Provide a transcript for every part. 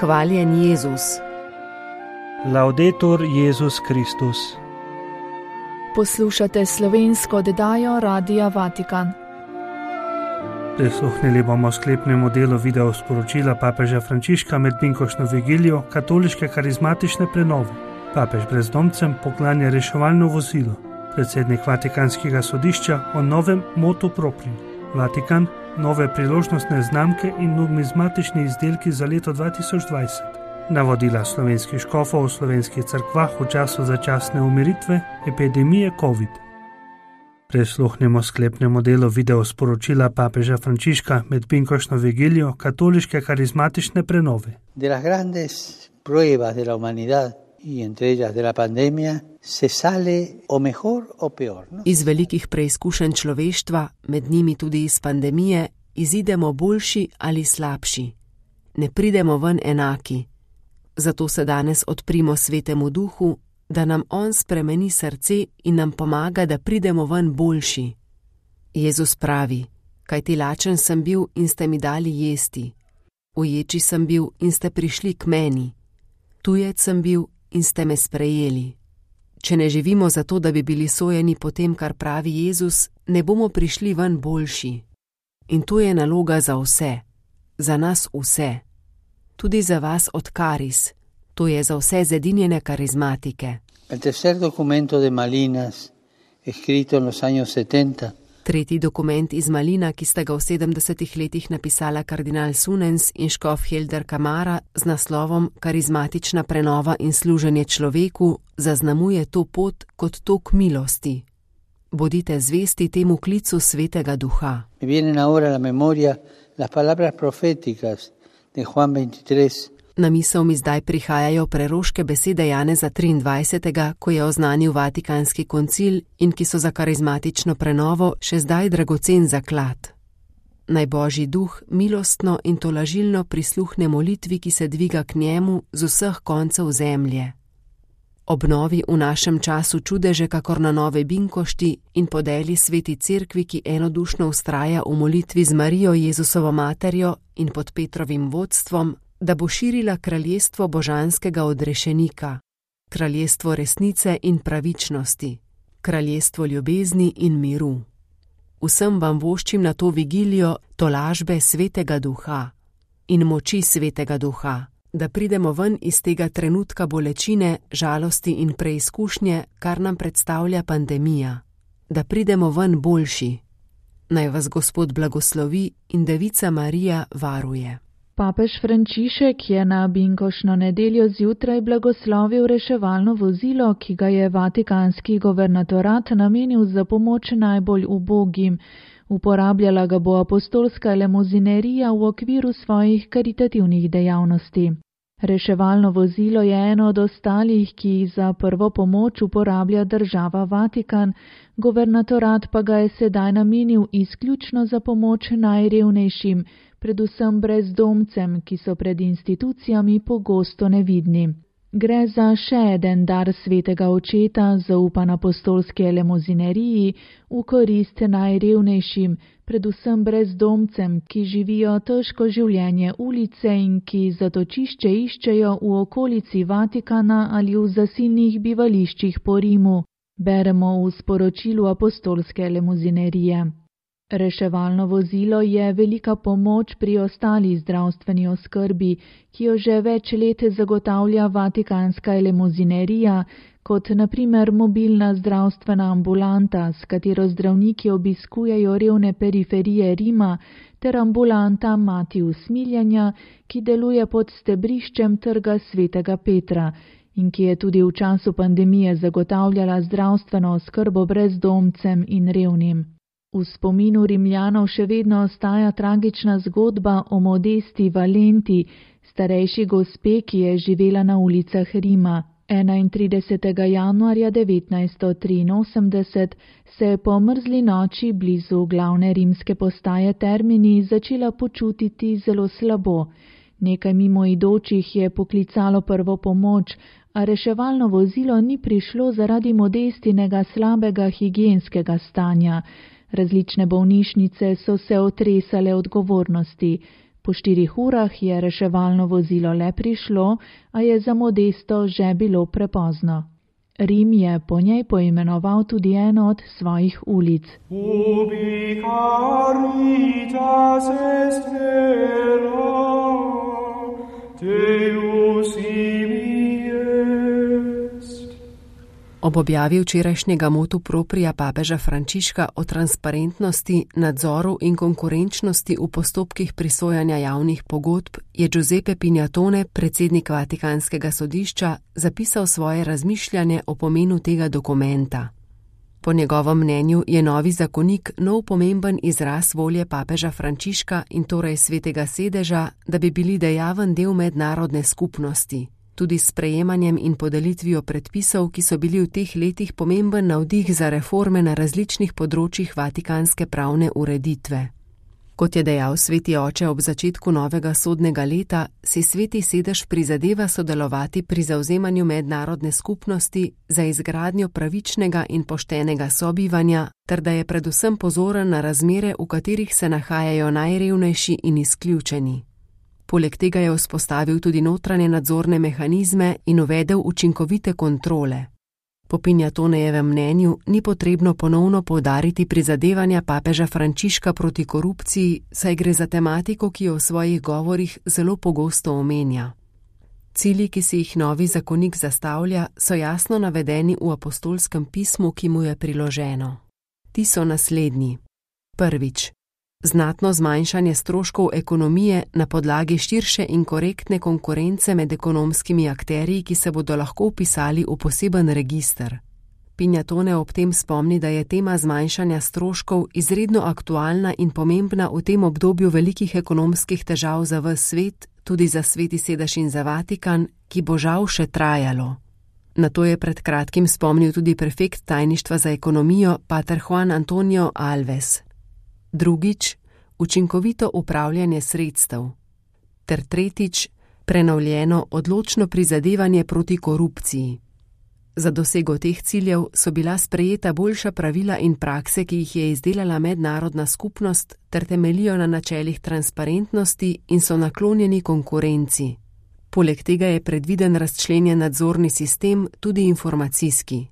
Hvaljen Jezus. Laudetur Jezus Kristus. Poslušate slovensko oddajo Radia Vatikan. Prisluhnili bomo sklepnemu delu video sporočila papeža Frančiška med binkoštno vigilijo katoliške karizmatične prenove. Papež brezdomcem poklanja reševalno vozilo. Predsednik Vatikanskega sodišča o novem motu proprio. Vatikan, nove priložnostne znamke in numizmatični izdelki za leto 2020. Navodila slovenskih škofov v slovenskih cerkvah v času začasne umiritve epidemije COVID. Prisluhnimo sklepnemu delu video sporočila papeža Frančiška med binkoštno vigilijo katoliške karizmatične prenove. De las grandes pruebas de la humanidad y entre ellas de la pandemia se sale o mejor o peor, ¿no? Iz velikih preizkušenj človeštva, med njimi tudi iz pandemije, izidemo boljši ali slabši. Ne pridemo ven enaki. Zato se danes odprimo Svetemu Duhu, da nam on spremeni srce in nam pomaga, da pridemo ven boljši. Jezus pravi: kajti lačen sem bil in ste mi dali jesti. Uječi sem bil in ste prišli k meni. Tujec sem bil in ste me sprejeli. Če ne živimo zato, da bi bili sojeni po tem, kar pravi Jezus, ne bomo prišli ven boljši. In to je naloga za vse, za nas vse. Tudi za vas od Karis, to je za vse zedinjene karizmatike. El tercer documento de Malinas, escrito en los años 70. Tretji dokument iz Malina, ki sta ga v 70. letih napisala kardinal Sunens in škof Helder Kamara z naslovom Karizmatična prenova in služenje človeku, zaznamuje to pot kot tok milosti. Bodite zvesti temu klicu Svetega Duha. Me vienen ahora a la memoria las palabras proféticas de Juan 23. Na misel mi zdaj prihajajo preroške besede Janeza 23., ko je oznanil Vatikanski koncil in ki so za karizmatično prenovo še zdaj dragocen zaklad. Naj Božji duh milostno in tolažilno prisluhne molitvi, ki se dviga k njemu z vseh koncev zemlje. Obnovi v našem času čudeže kakor na nove binkošti in podeli Sveti Cerkvi, ki enodušno vztraja v molitvi z Marijo Jezusovo materjo in pod Petrovim vodstvom, da bo širila kraljestvo božanskega odrešenika, kraljestvo resnice in pravičnosti, kraljestvo ljubezni in miru. Vsem vam voščim na to vigilijo tolažbe Svetega Duha in moči Svetega Duha, da pridemo ven iz tega trenutka bolečine, žalosti in preizkušnje, kar nam predstavlja pandemija, da pridemo ven boljši. Naj vas Gospod blagoslovi in Devica Marija varuje. Papež Frančišek je na binkoštno nedeljo zjutraj blagoslovil reševalno vozilo, ki ga je Vatikanski guvernatorat namenil za pomoč najbolj ubogim. Uporabljala ga bo apostolska lemuzinerija v okviru svojih karitativnih dejavnosti. Reševalno vozilo je eno od ostalih, ki jih za prvo pomoč uporablja država Vatikan, guvernatorat pa ga je sedaj namenil izključno za pomoč najrevnejšim, predvsem brezdomcem, ki so pred institucijami pogosto nevidni. Gre za še eden dar Svetega Očeta, zaupan apostolski lemuzineriji, v korist najrevnejšim, predvsem brezdomcem, ki živijo težko življenje ulice in ki zatočišče iščejo v okolici Vatikana ali v zasilnih bivališčih po Rimu, beremo v sporočilu apostolske lemuzinerije. Reševalno vozilo je velika pomoč pri ostali zdravstveni oskrbi, ki jo že več let zagotavlja Vatikanska lemuzinerija, kot na primer mobilna zdravstvena ambulanta, s katero zdravniki obiskujejo revne periferije Rima, ter ambulanta Mati usmiljanja, ki deluje pod stebriščem trga Svetega Petra in ki je tudi v času pandemije zagotavljala zdravstveno oskrbo brezdomcem in revnim. V spominu Rimljanov še vedno ostaja tragična zgodba o Modesti Valenti, starejši gospe, ki je živela na ulicah Rima. 31. januarja 1983 se je po mrzli noči blizu glavne rimske postaje Termini začela počutiti zelo slabo. Nekaj mimoidočih je poklicalo prvo pomoč, a reševalno vozilo ni prišlo zaradi Modestinega slabega higienskega stanja. Različne bolnišnice so se otresale odgovornosti. Po 4 urah je reševalno vozilo le prišlo, a je za Modesto že bilo prepozno. Rim je po njej poimenoval tudi eno od svojih ulic. Ubi caritas est vera, Deus ibi est. Ob objavi včerajšnjega motu propria papeža Frančiška o transparentnosti, nadzoru in konkurenčnosti v postopkih prisojanja javnih pogodb je Giuseppe Pignatone, predsednik Vatikanskega sodišča, zapisal svoje razmišljanje o pomenu tega dokumenta. Po njegovem mnenju je novi zakonik nov pomemben izraz volje papeža Frančiška in torej Svetega sedeža, da bi bili dejaven del mednarodne skupnosti. Tudi s sprejemanjem in podelitvijo predpisov, ki so bili v teh letih pomemben navdih za reforme na različnih področjih vatikanske pravne ureditve. Kot je dejal Sveti oče ob začetku novega sodnega leta, si Sveti sedež prizadeva sodelovati pri zavzemanju mednarodne skupnosti za izgradnjo pravičnega in poštenega sobivanja, ter da je predvsem pozoren na razmere, v katerih se nahajajo najrevnejši in izključeni. Poleg tega je vzpostavil tudi notranje nadzorne mehanizme in uvedel učinkovite kontrole. Po Pignatonejevem mnenju ni potrebno ponovno poudariti prizadevanja papeža Frančiška proti korupciji, saj gre za tematiko, ki jo v svojih govorih zelo pogosto omenja. Cilji, ki si jih novi zakonik zastavlja, so jasno navedeni v apostolskem pismu, ki mu je priloženo. Ti so naslednji. Prvič. Znatno zmanjšanje stroškov ekonomije na podlagi širše in korektne konkurence med ekonomskimi akterji, ki se bodo lahko vpisali v poseben register. Pignatone ob tem spomni, da je tema zmanjšanja stroškov izredno aktualna in pomembna v tem obdobju velikih ekonomskih težav za ves svet, tudi za Sveti sedež in za Vatikan, ki bo žal še trajalo. Na to je pred kratkim spomnil tudi prefekt tajništva za ekonomijo, pater Juan Antonio Alves. Drugič, učinkovito upravljanje sredstev. Ter tretjič, prenovljeno odločno prizadevanje proti korupciji. Za dosego teh ciljev so bila sprejeta boljša pravila in prakse, ki jih je izdelala mednarodna skupnost, ter temeljijo na načelih transparentnosti in so naklonjeni konkurenci. Poleg tega je predviden razčlenjen nadzorni sistem, tudi informacijski.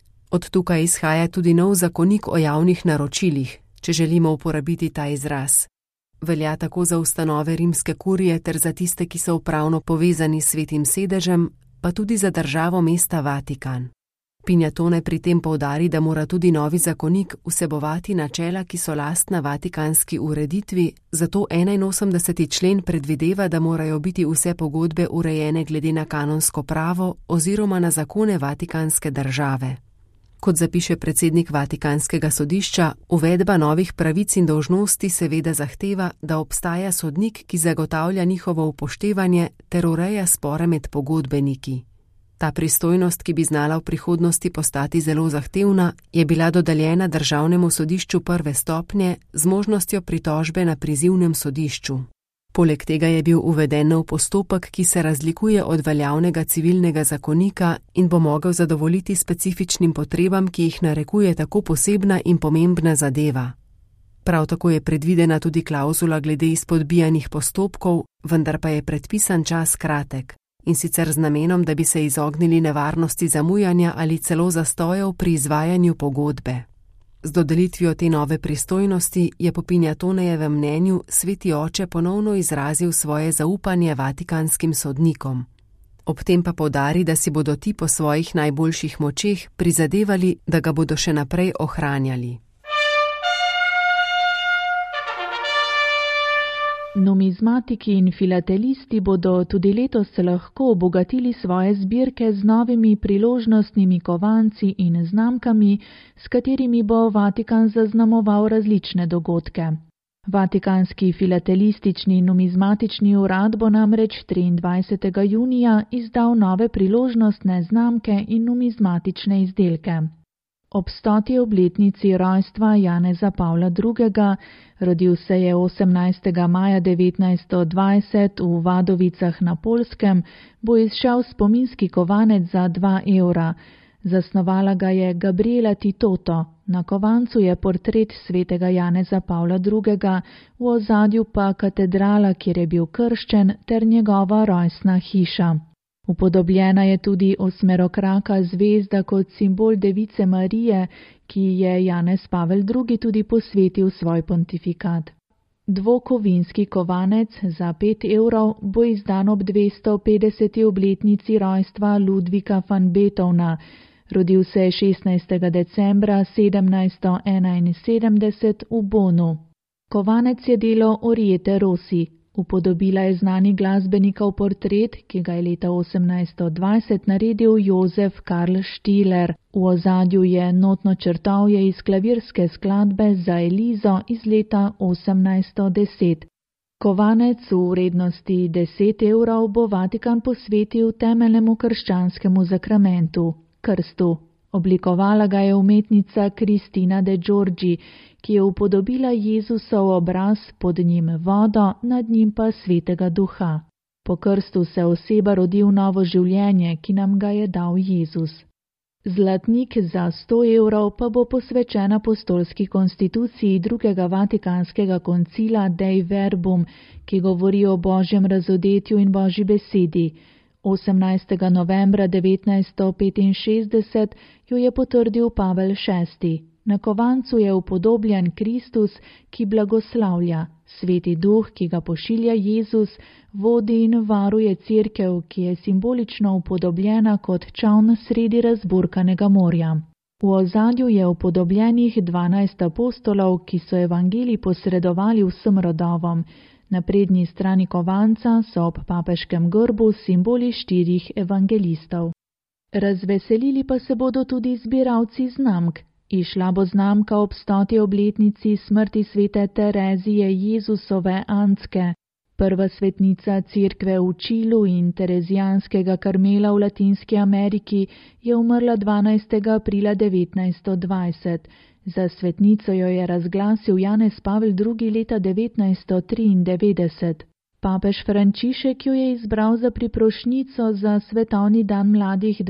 Od tukaj izhaja tudi nov zakonik o javnih naročilih, če želimo uporabiti ta izraz. Velja tako za ustanove rimske kurije ter za tiste, ki so upravno povezani s Svetim sedežem, pa tudi za državo mesta Vatikan. Pignatone pri tem poudari, da mora tudi novi zakonik vsebovati načela, ki so lastna vatikanski ureditvi, zato 81. člen predvideva, da morajo biti vse pogodbe urejene glede na kanonsko pravo oziroma na zakone vatikanske države. Kot zapiše predsednik Vatikanskega sodišča, uvedba novih pravic in dolžnosti seveda zahteva, da obstaja sodnik, ki zagotavlja njihovo upoštevanje ter ureja spore med pogodbeniki. Ta pristojnost, ki bi znala v prihodnosti postati zelo zahtevna, je bila dodeljena Državnemu sodišču prve stopnje z možnostjo pritožbe na prizivnem sodišču. Poleg tega je bil uveden nov postopek, ki se razlikuje od veljavnega civilnega zakonika in bo mogel zadovoljiti specifičnim potrebam, ki jih narekuje tako posebna in pomembna zadeva. Prav tako je predvidena tudi klavzula glede izpodbijanih postopkov, vendar pa je predpisan čas kratek, in sicer z namenom, da bi se izognili nevarnosti zamujanja ali celo zastojev pri izvajanju pogodbe. Z dodelitvijo te nove pristojnosti je po Pignatonejevem mnenju Sveti oče ponovno izrazil svoje zaupanje vatikanskim sodnikom. Ob tem pa poudari, da si bodo ti po svojih najboljših močeh prizadevali, da ga bodo še naprej ohranjali. Numizmatiki in filatelisti bodo tudi letos lahko obogatili svoje zbirke z novimi priložnostnimi kovanci in znamkami, s katerimi bo Vatikan zaznamoval različne dogodke. Vatikanski filatelistični in numizmatični urad bo namreč 23. junija izdal nove priložnostne znamke in numizmatične izdelke. Ob 100. obletnici rojstva Janeza Pavla II., rodil se je 18. maja 1920 v Vadovicah na Poljskem, bo izšel spominski kovanec za 2 evra. Zasnovala ga je Gabriela Titoto, na kovancu je portret svetega Janeza Pavla II., v ozadju pa katedrala, kjer je bil krščen, ter njegova rojstna hiša. Upodobljena je tudi osmerokraka zvezda kot simbol Device Marije, ki je Janez Pavel II. Tudi posvetil svoj pontifikat. Dvokovinski kovanec za 5 evrov bo izdan ob 250. obletnici rojstva Ludvika van Beethovna. Rodil se je 16. decembra 1771 v Bonu. Kovanec je delo Oriete Rossi. Upodobila je znani glasbenikov portret, ki ga je leta 1820 naredil Jozef Karl Stieler. V ozadju je notno črtovje iz klavirske skladbe za Elizo iz leta 1810. Kovanec v vrednosti 10 evrov bo Vatikan posvetil temeljnemu krščanskemu zakramentu, krstu. Oblikovala ga je umetnica Kristina de Giorgi, ki je upodobila Jezusov obraz, pod njim vodo, nad njim pa svetega duha. Po krstu se oseba rodi v novo življenje, ki nam ga je dal Jezus. Zlatnik za 100 evrov pa bo posvečen apostolski konstituciji drugega vatikanskega koncila Dei Verbum, ki govori o božjem razodetju in božji besedi. 18. novembra 1965 jo je potrdil Pavel VI. Na kovancu je upodobljen Kristus, ki blagoslavlja, Sveti Duh, ki ga pošilja Jezus, vodi in varuje cerkev, ki je simbolično upodobljena kot čoln sredi razburkanega morja. V ozadju je upodobljenih 12 apostolov, ki so evangelij posredovali vsem rodovom. Na prednji strani kovanca so ob papeškem grbu simboli 4 evangelistov. Razveselili pa se bodo tudi zbiralci znamk. Išla bo znamka ob 100. obletnici smrti svete Terezije Jezusove Antske. Prva svetnica cerkve v Čilu in terezijanskega Karmela v Latinski Ameriki je umrla 12. aprila 1920. Za svetnico jo je razglasil Janez Pavel II. Leta 1993. Papež Frančišek jo je izbral za priprošnjico za svetovni dan mladih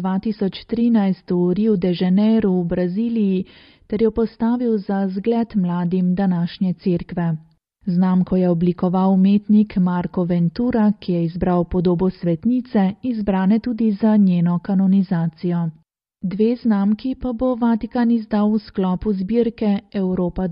2013 v Rio de Janeiro v Braziliji ter jo postavil za zgled mladim današnje cerkve. Znamko je oblikoval umetnik Marko Ventura, ki je izbral podobo svetnice, izbrane tudi za njeno kanonizacijo. 2 znamki pa bo Vatikan izdal v sklopu zbirke Evropa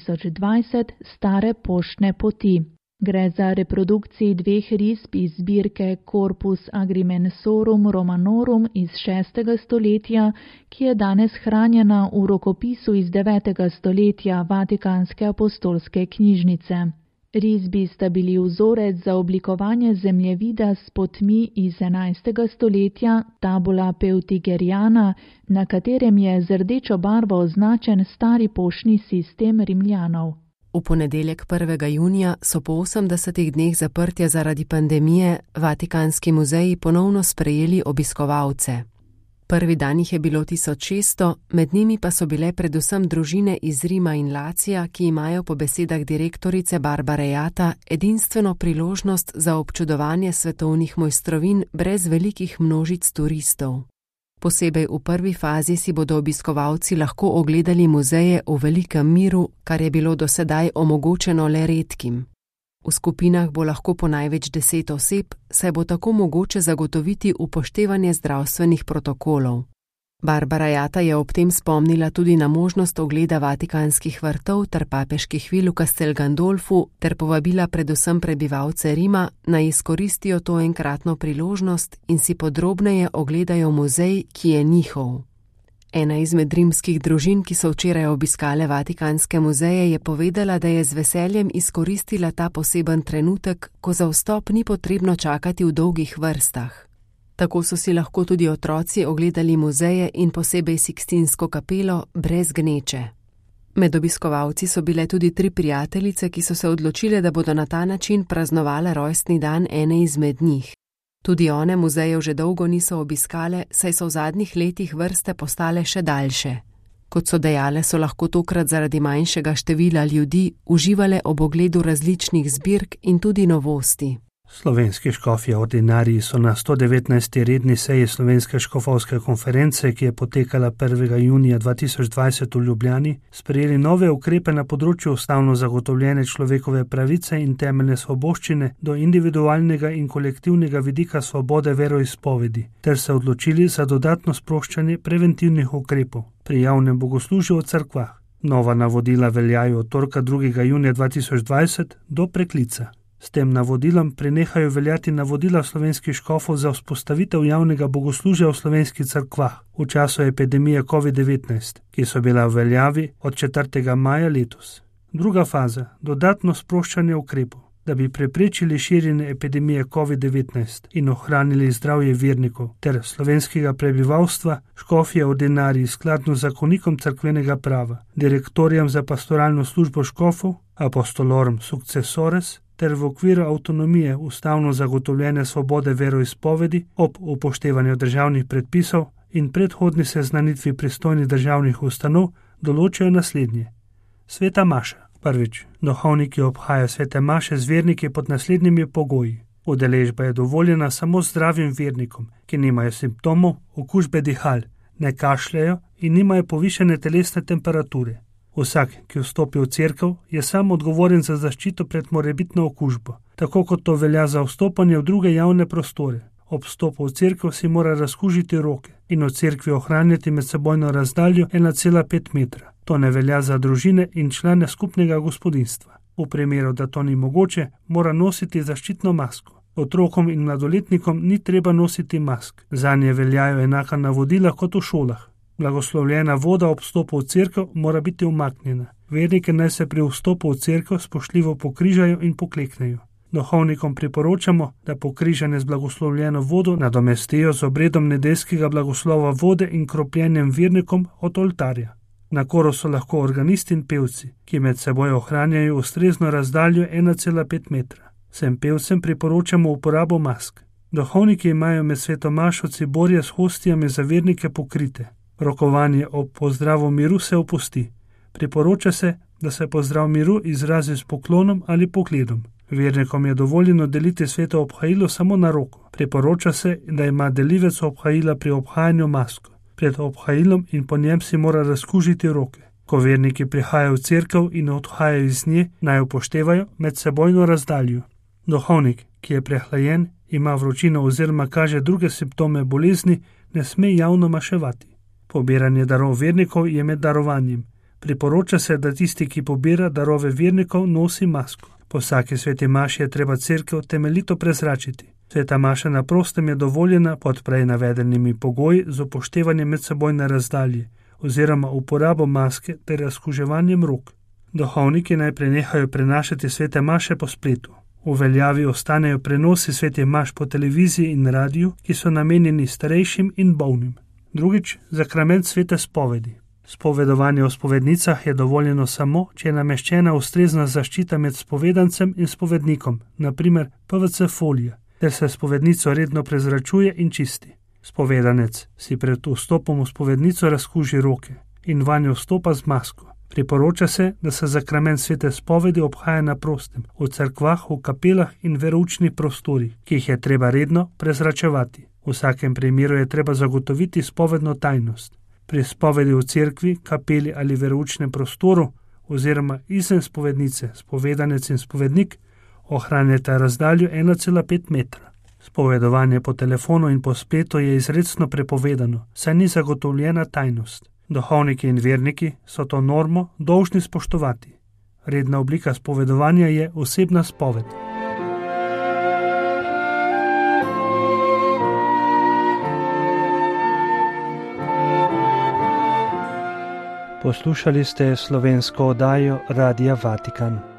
2020 Stare poštne poti. Gre za reprodukciji 2 risb iz zbirke Corpus Agrimensorum Romanorum iz 6. stoletja, ki je danes hranjena v rokopisu iz 9. stoletja Vatikanske apostolske knjižnice. Risbi sta bili vzorec za oblikovanje zemljevida s potmi iz 11. stoletja Tabula Peutingeriana, na katerem je z rdečo barvo označen stari poštni sistem Rimljanov. V ponedeljek 1. junija so po 80 dneh zaprtja zaradi pandemije Vatikanski muzeji ponovno sprejeli obiskovalce. Prvi dan jih je bilo 1600, med njimi pa so bile predvsem družine iz Rima in Lacija, ki imajo po besedah direktorice Barbare Jata edinstveno priložnost za občudovanje svetovnih mojstrovin brez velikih množic turistov. Posebej v prvi fazi si bodo obiskovalci lahko ogledali muzeje v velikem miru, kar je bilo do sedaj omogočeno le redkim. V skupinah bo lahko po največ 10 oseb, saj bo tako mogoče zagotoviti upoštevanje zdravstvenih protokolov. Barbara Jata je ob tem spomnila tudi na možnost ogleda vatikanskih vrtov ter papeških vil v Castel Gandolfu ter povabila predvsem prebivalce Rima, naj izkoristijo to enkratno priložnost in si podrobneje ogledajo muzej, ki je njihov. Ena izmed rimskih družin, ki so včeraj obiskale Vatikanske muzeje, je povedala, da je z veseljem izkoristila ta poseben trenutek, ko za vstop ni potrebno čakati v dolgih vrstah. Tako so si lahko tudi otroci ogledali muzeje in posebej Sikstinsko kapelo brez gneče. Med obiskovalci so bile tudi 3 prijateljice, ki so se odločile, da bodo na ta način praznovale rojstni dan ene izmed njih. Tudi one muzejev že dolgo niso obiskale, saj so v zadnjih letih vrste postale še daljše. Kot so dejale, so lahko tokrat zaradi manjšega števila ljudi uživale ob ogledu različnih zbirk in tudi novosti. Slovenski škofje ordinariji so na 119. redni seji Slovenske škofovske konference, ki je potekala 1. junija 2020 v Ljubljani, sprejeli nove ukrepe na področju ustavno zagotovljene človekove pravice in temeljne svoboščine do individualnega in kolektivnega vidika svobode veroizpovedi, ter se odločili za dodatno sproščanje preventivnih ukrepov pri javnem bogoslužju v cerkvah. Nova navodila veljajo od torka 2. junija 2020 do preklica. S tem navodilom prenehajo veljati navodila slovenskih škofov za vzpostavitev javnega bogoslužja v slovenskih cerkvah v času epidemije COVID-19, ki so bila v veljavi od 4. maja letos. Druga faza, dodatno sproščanje ukrepov. Da bi preprečili širjenje epidemije COVID-19 in ohranili zdravje vernikov ter slovenskega prebivalstva, škofje ordinariji skladno z zakonikom cerkvenega prava, direktorijem za pastoralno službo škofov, apostolorum successores, ter v okviru avtonomije ustavno zagotovljene svobode veroizpovedi ob upoštevanju državnih predpisov in predhodni seznanitvi pristojnih državnih ustanov določajo naslednje. Sveta maša. Prvič, duhovniki obhajajo svete maše z verniki pod naslednjimi pogoji. Udeležba je dovoljena samo zdravim vernikom, ki nimajo simptomov okužbe dihal, ne kašljajo in nimajo povišene telesne temperature. Vsak, ki vstopi v cerkev, je sam odgovoren za zaščito pred morebitno okužbo, tako kot to velja za vstopanje v druge javne prostore. Ob vstopu v cerkev si mora razkužiti roke in v cerkvi ohranjati medsebojno razdaljo 1,5 metra. To ne velja za družine in člane skupnega gospodinjstva. V primeru, da to ni mogoče, mora nositi zaščitno masko. Otrokom in mladoletnikom ni treba nositi mask. Zanje veljajo enaka navodila kot v šolah. Blagoslovljena voda ob vstopu v cerkev mora biti umaknjena. Vernike naj se pri vstopu v cerkev spoštljivo pokrižajo in pokleknejo. Duhovnikom priporočamo, da pokrižanje z blagoslovljeno vodo nadomestijo z obredom nedeljskega blagoslova vode in kropljenjem vernikom od oltarja. Na koru so lahko organisti in pevci, ki med seboj ohranjajo ustrezno razdaljo 1,5 metra. Vsem pevcem priporočamo uporabo mask. Duhovniki imajo med sveto mašo ciborje s hostijami za vernike pokrite. Rokovanje ob pozdravu miru se opusti. Priporoča se, da se pozdrav miru izrazi s poklonom ali pogledom. Vernikom je dovoljeno deliti sveto obhajilo samo na roko. Priporoča se, da ima delivec obhajila pri obhajanju masko. Pred obhajilom in po njem si mora razkužiti roke. Ko verniki prihajajo v cerkev in odhajajo iz nje, naj upoštevajo medsebojno razdaljo. Duhovnik, ki je prehlajen, ima vročino oziroma kaže druge simptome bolezni, ne sme javno maševati. Pobiranje darov vernikov je med darovanjem. Priporoča se, da tisti, ki pobira darove vernikov, nosi masko. Po vsaki sveti maši je treba cerkev temeljito prezračiti. Sveta maša na prostem je dovoljena pod prej navedenimi pogoji z upoštevanjem medsebojne razdalje oziroma uporabo maske ter razkuževanjem rok. Duhovniki naj prenehajo prenašati svete maše po spletu. V veljavi ostanejo prenosi svetih maš po televiziji in radiju, ki so namenjeni starejšim in bolnim. Drugič, sakrament svete spovedi. Spovedovanje v spovednicah je dovoljeno samo, če je nameščena ustrezna zaščita med spovedancem in spovednikom, naprimer PVC folija, ter se spovednico redno prezračuje in čisti. Spovedanec si pred vstopom v spovednico razkuži roke in vanjo vstopa z masko. Priporoča se, da se sakrament svete spovedi obhaja na prostem, v cerkvah, v kapelah in veroučnih prostorih, ki jih je treba redno prezračevati. V vsakem primeru je treba zagotoviti spovedno tajnost. Pri spovedi v cerkvi, kapeli ali veroučnem prostoru oziroma izven spovednice, spovedanec in spovednik ohranjata razdaljo 1,5 metra. Spovedovanje po telefonu in po spletu je izrecno prepovedano, saj ni zagotovljena tajnost. Duhovniki in verniki so to normo dolžni spoštovati. Redna oblika spovedovanja je osebna spoved. Poslušali ste slovensko oddajo Radia Vatikan.